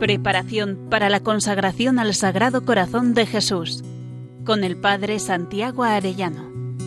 Preparación para la consagración al Sagrado Corazón de Jesús, con el Padre Santiago Arellano.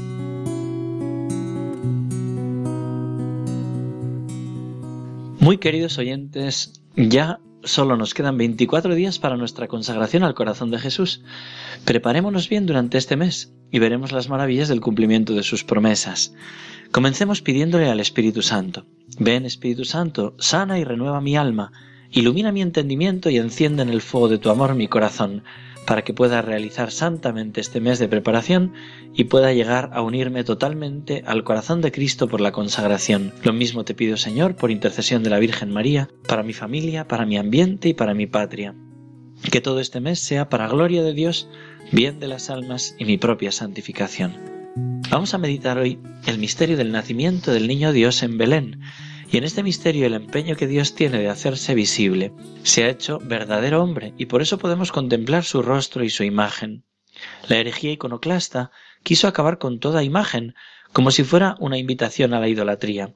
Muy queridos oyentes, ya solo nos quedan 24 días para nuestra consagración al Corazón de Jesús. Preparémonos bien durante este mes y veremos las maravillas del cumplimiento de sus promesas. Comencemos pidiéndole al Espíritu Santo. Ven, Espíritu Santo, sana y renueva mi alma, ilumina mi entendimiento y enciende en el fuego de tu amor mi corazón, para que pueda realizar santamente este mes de preparación y pueda llegar a unirme totalmente al corazón de Cristo por la consagración. Lo mismo te pido, Señor, por intercesión de la Virgen María, para mi familia, para mi ambiente y para mi patria. Que todo este mes sea para gloria de Dios, bien de las almas y mi propia santificación. Vamos a meditar hoy el misterio del nacimiento del niño Dios en Belén. Y en este misterio el empeño que Dios tiene de hacerse visible. Se ha hecho verdadero hombre y por eso podemos contemplar su rostro y su imagen. La herejía iconoclasta quiso acabar con toda imagen, como si fuera una invitación a la idolatría.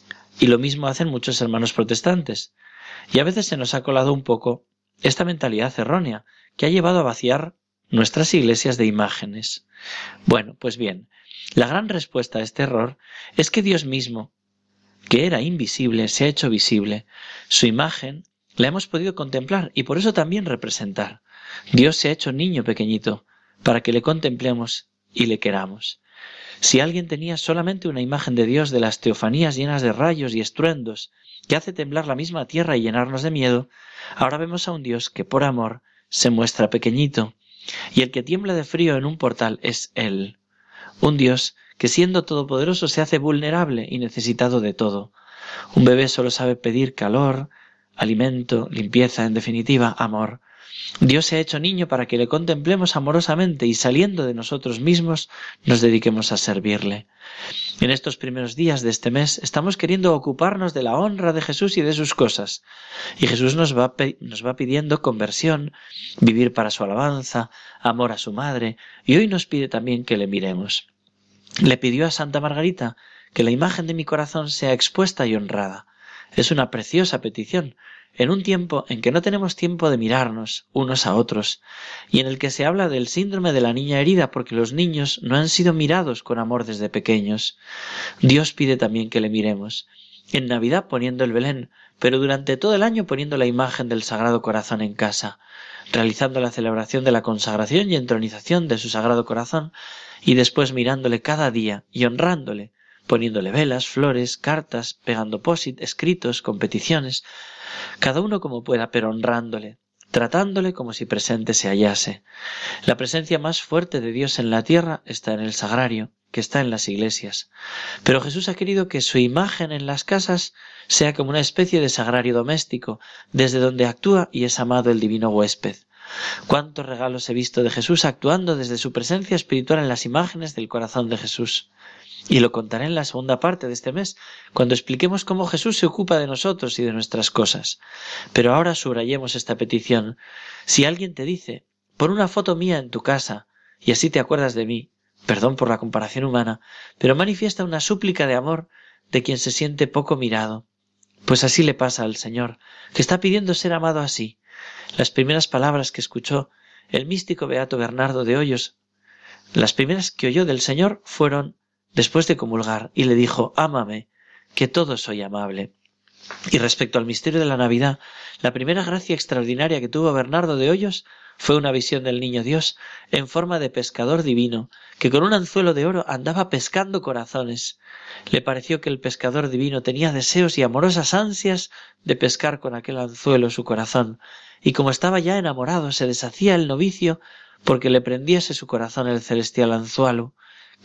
Y lo mismo hacen muchos hermanos protestantes. Y a veces se nos ha colado un poco esta mentalidad errónea que ha llevado a vaciar nuestras iglesias de imágenes. Bueno, pues bien, la gran respuesta a este error es que Dios mismo, que era invisible, se ha hecho visible. Su imagen la hemos podido contemplar y por eso también representar. Dios se ha hecho niño pequeñito, para que le contemplemos y le queramos. Si alguien tenía solamente una imagen de Dios de las teofanías llenas de rayos y estruendos, que hace temblar la misma tierra y llenarnos de miedo, ahora vemos a un Dios que por amor se muestra pequeñito, y el que tiembla de frío en un portal es Él. Un Dios que siendo todopoderoso se hace vulnerable y necesitado de todo. Un bebé solo sabe pedir calor, alimento, limpieza, en definitiva, amor. Dios se ha hecho niño para que le contemplemos amorosamente y saliendo de nosotros mismos nos dediquemos a servirle. En estos primeros días de este mes estamos queriendo ocuparnos de la honra de Jesús y de sus cosas. Y Jesús nos va pidiendo conversión, vivir para su alabanza, amor a su madre, y hoy nos pide también que le miremos. Le pidió a Santa Margarita que la imagen de mi corazón sea expuesta y honrada. Es una preciosa petición, en un tiempo en que no tenemos tiempo de mirarnos unos a otros, y en el que se habla del síndrome de la niña herida porque los niños no han sido mirados con amor desde pequeños. Dios pide también que le miremos. En Navidad poniendo el Belén, pero durante todo el año poniendo la imagen del Sagrado Corazón en casa, realizando la celebración de la consagración y entronización de su Sagrado Corazón, y después mirándole cada día y honrándole, poniéndole velas, flores, cartas, pegando post-it, escritos, competiciones, cada uno como pueda, pero honrándole, tratándole como si presente se hallase. La presencia más fuerte de Dios en la tierra está en el sagrario, que está en las iglesias. Pero Jesús ha querido que su imagen en las casas sea como una especie de sagrario doméstico, desde donde actúa y es amado el divino huésped. Cuántos regalos he visto de Jesús actuando desde su presencia espiritual en las imágenes del corazón de Jesús. Y lo contaré en la segunda parte de este mes, cuando expliquemos cómo Jesús se ocupa de nosotros y de nuestras cosas. Pero ahora subrayemos esta petición. Si alguien te dice, pon una foto mía en tu casa, y así te acuerdas de mí, perdón por la comparación humana, pero manifiesta una súplica de amor de quien se siente poco mirado. Pues así le pasa al Señor, que está pidiendo ser amado así. Las primeras palabras que escuchó el místico beato Bernardo de Hoyos, las primeras que oyó del Señor fueron después de comulgar, y le dijo, ámame, que todo soy amable. Y respecto al misterio de la Navidad, la primera gracia extraordinaria que tuvo Bernardo de Hoyos fue una visión del niño Dios en forma de pescador divino, que con un anzuelo de oro andaba pescando corazones. Le pareció que el pescador divino tenía deseos y amorosas ansias de pescar con aquel anzuelo su corazón, y como estaba ya enamorado, se deshacía el novicio porque le prendiese su corazón el celestial anzuelo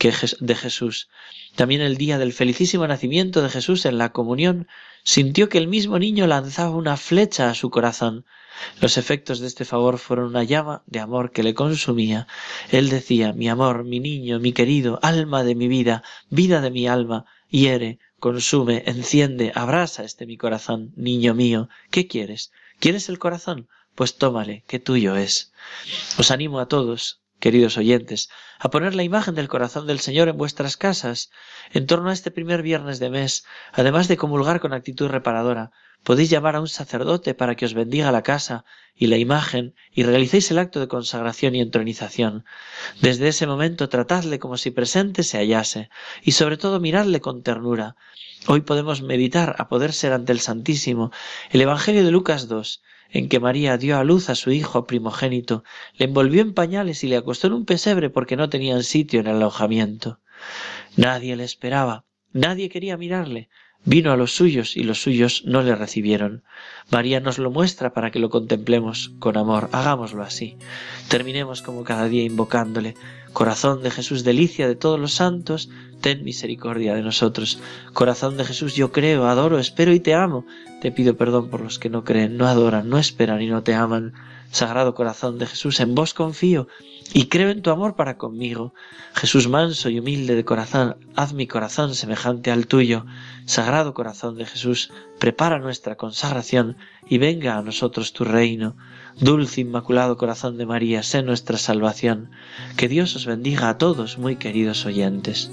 de Jesús. También el día del felicísimo nacimiento de Jesús en la comunión, sintió que el mismo niño lanzaba una flecha a su corazón. Los efectos de este favor fueron una llama de amor que le consumía. Él decía, mi amor, mi niño, mi querido, alma de mi vida de mi alma, hiere, consume, enciende, abrasa mi corazón, niño mío. ¿Qué quieres? ¿Quieres el corazón? Pues tómale, que tuyo es. Os animo a todos queridos oyentes, a poner la imagen del corazón del Señor en vuestras casas. En torno a este primer viernes de mes, además de comulgar con actitud reparadora, podéis llamar a un sacerdote para que os bendiga la casa y la imagen y realicéis el acto de consagración y entronización. Desde ese momento tratadle como si presente se hallase y sobre todo miradle con ternura. Hoy podemos meditar a poder ser ante el Santísimo el Evangelio de Lucas 2, en que María dio a luz a su hijo primogénito, le envolvió en pañales y le acostó en un pesebre porque no tenían sitio en el alojamiento. Nadie le esperaba, nadie quería mirarle. Vino a los suyos y los suyos no le recibieron. María nos lo muestra para que lo contemplemos con amor. Hagámoslo así. Terminemos como cada día invocándole. Corazón de Jesús, delicia de todos los santos, ten misericordia de nosotros. Corazón de Jesús, yo creo, adoro, espero y te amo. Te pido perdón por los que no creen, no adoran, no esperan y no te aman. Sagrado Corazón de Jesús, en vos confío y creo en tu amor para conmigo. Jesús manso y humilde de corazón, haz mi corazón semejante al tuyo. Sagrado Corazón de Jesús, prepara nuestra consagración y venga a nosotros tu reino. Dulce Inmaculado Corazón de María, sé nuestra salvación. Que Dios os bendiga a todos, muy queridos oyentes.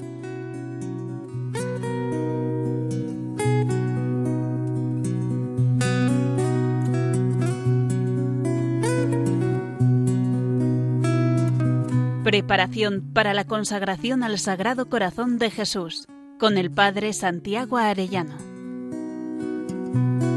Preparación para la consagración al Sagrado Corazón de Jesús, con el Padre Santiago Arellano.